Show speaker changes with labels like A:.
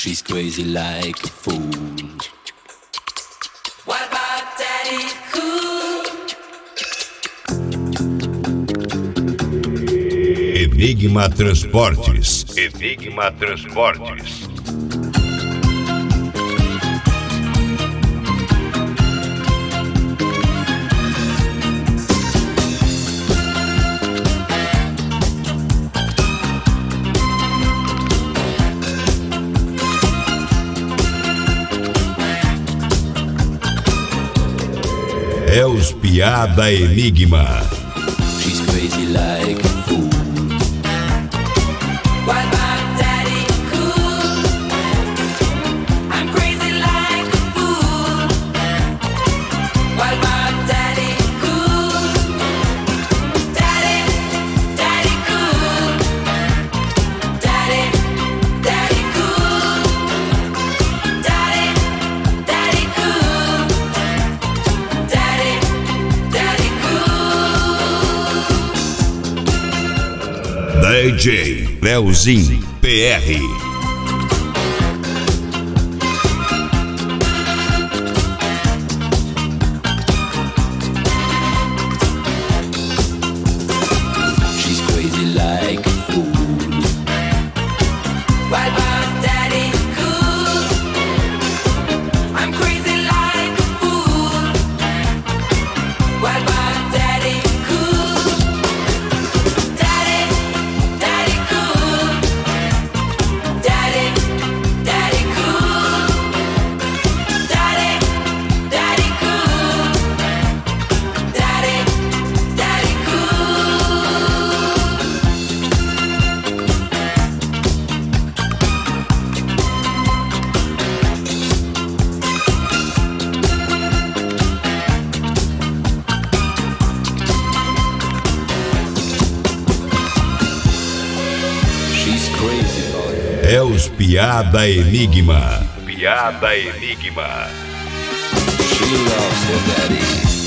A: She's crazy like a fool. What about Daddy Cool?
B: Enigma Transportes. Enigma Transportes. É os Piada Enigma.
A: She's crazy like a fool. What about Daddy Cool? I'm crazy like a fool. What about Daddy Cool? Daddy Cool. Daddy Cool. Daddy Cool.
B: DJ Leozinho PR.
A: She's crazy like a fool. What about Daddy Cool? I'm crazy like a fool. What about Daddy Cool? Daddy Cool. Daddy Cool. Daddy Cool. Daddy She's crazy, boy.
B: É os Piada Enigma. Piada Enigma.
A: She loves her daddy.